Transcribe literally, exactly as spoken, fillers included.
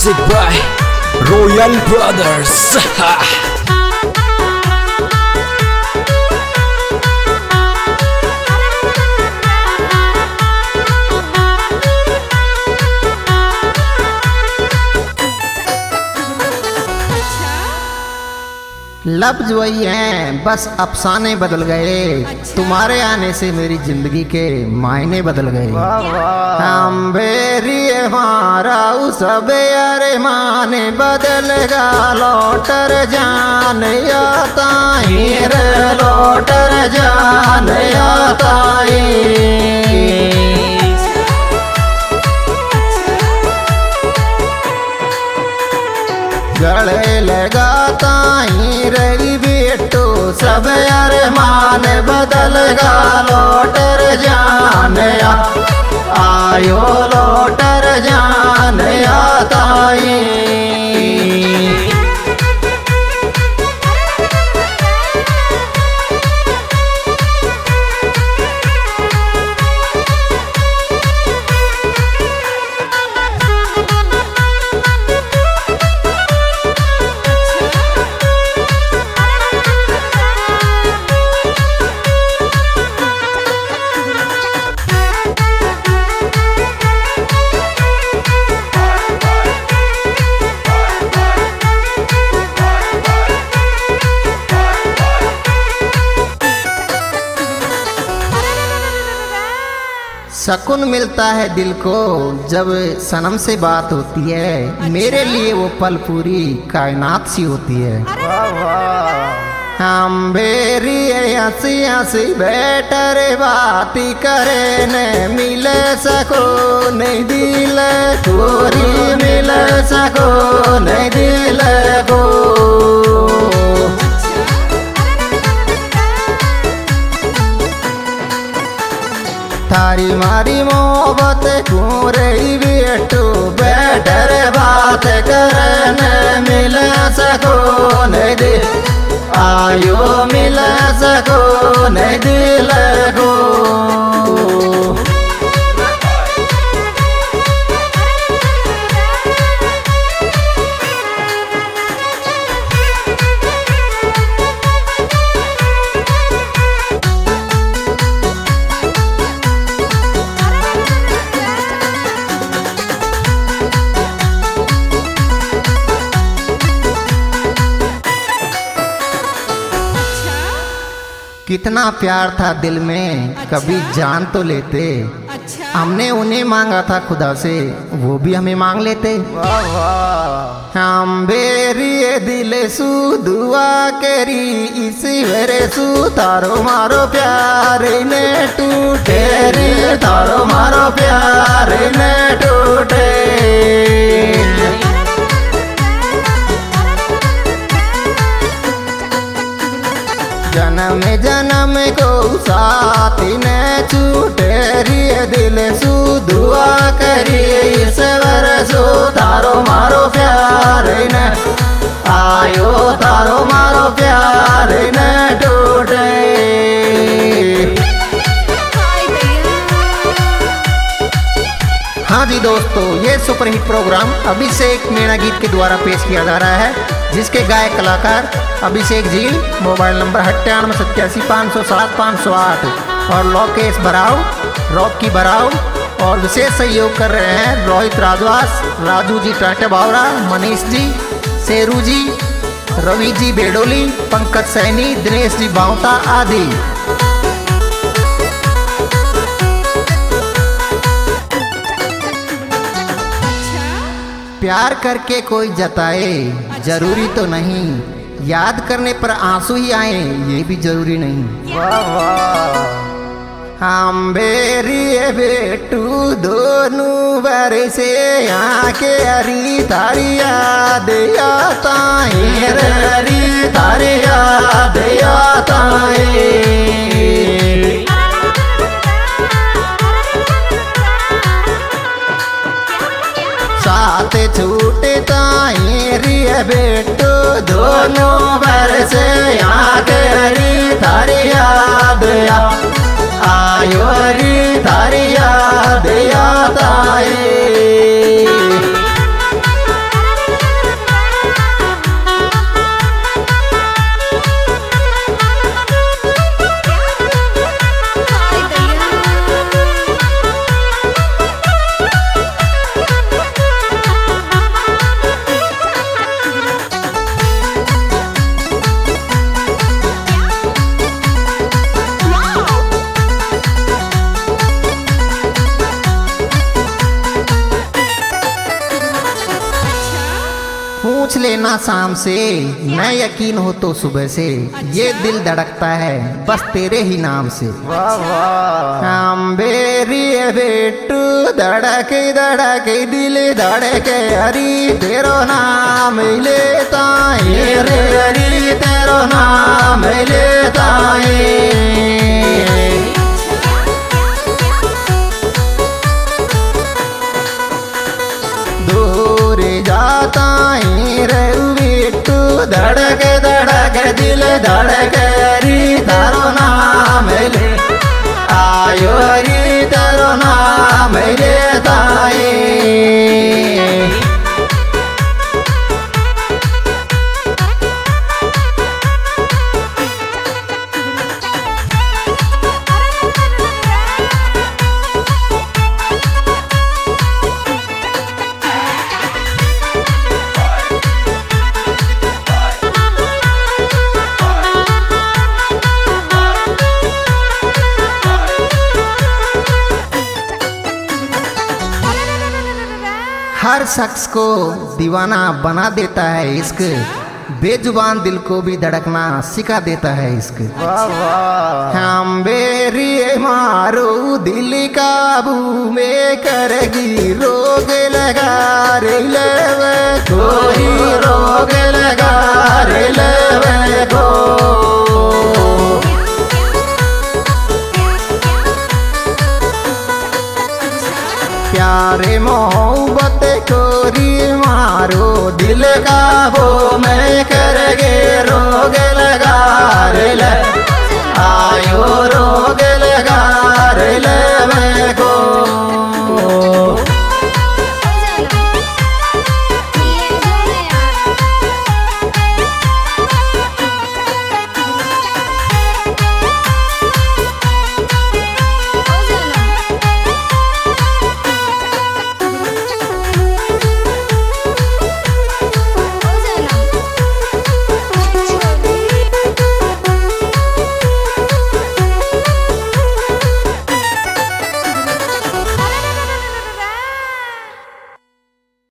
Music by Royal Brothers. लफ्ज वही हैं, बस अफसाने बदल गए। तुम्हारे आने से मेरी जिंदगी के मायने बदल गए। हम बेरी मारा सब अरे माने बदलगा लौटर जान आता रे लौटर जान आता गले लगाता ही रही बेटो सब अरे मान बदलगा लौटर जान आयो लौटर जान आता सुकून मिलता है दिल को जब सनम से बात होती है। मेरे लिए वो पल पूरी कायनात सी होती है। हम बेरी हंसी हंसी बैठर बाती करे न मिले सको नहीं दिल पूरी मिल सको नहीं दिल को थारी मारी मोहब्बत क्यों रही बेटो बैठर बात करन मिल सको नहीं दिल आयो मिल सको नहीं दिल को कितना प्यार था दिल में कभी जान तो लेते। हमने उन्हें मांगा था खुदा से वो भी हमें मांग लेते। हम बेरिए दिल सु दुआ करी इसी वेरे सु तारो मारो प्यार ने टूटे रे तारो मारो प्यार ने टूटे जन्म जन्म को साथी ने छूटे रिए दिल सु दुआ करिए ईश्वर सो तारो मारो प्यार न आयो तारो मारो प्यार न टूटे। हाँ जी दोस्तों, ये super hit program Abhishek Meena गीत के द्वारा पेश किया जा रहा है, जिसके गायक कलाकार अभिषेक जी। मोबाइल नंबर अट्ठानवे सत्तासी पाँच सौ सात पाँच सौ आठ और लोकेश बराव रॉकी बराव। और विशेष सहयोग कर रहे हैं रोहित राजवास, राजू जी टाटा बावरा, मनीष जी, शेरू जी, रवि जी बेडोली, पंकज सैनी, दिनेश जी बावता आदि। प्यार करके कोई जताए जरूरी तो नहीं, याद करने पर आंसू ही आए ये भी जरूरी नहीं। वाह वाह हम बेरिए बेटू दोनों बरसे आके अरी तारी याद आता रे तारी याद आता साथ छूटे ताई रिए बेटो दोनों बरसे आके अरी तारी याद आयो री तारी याद आता है। ना शाम से, न यकीन हो तो सुबह से, ये दिल धड़कता है बस तेरे ही नाम से। वाह वाह हम बेरी बेटू धड़के धड़के दिल धड़के हरी तेरो नाम लेता है रे हरी तेरो नाम लेता है। दूर जाता है रे बेटू धड़के धड़के दिल धड़के हरी तेरो नाम ले आयो हरी तेरो नाम लेता है। हर शख्स को दीवाना बना देता है इश्क, बेजुबान दिल को भी धड़कना सिखा देता है इश्क। वाह वाह हम बेरी मारो दिल काबू में करेगी रोग लगा रे लेवे कोई रोग लगा रे लेवे को। प्यारे मोहब्बत कोरी मारो दिल का वो मैं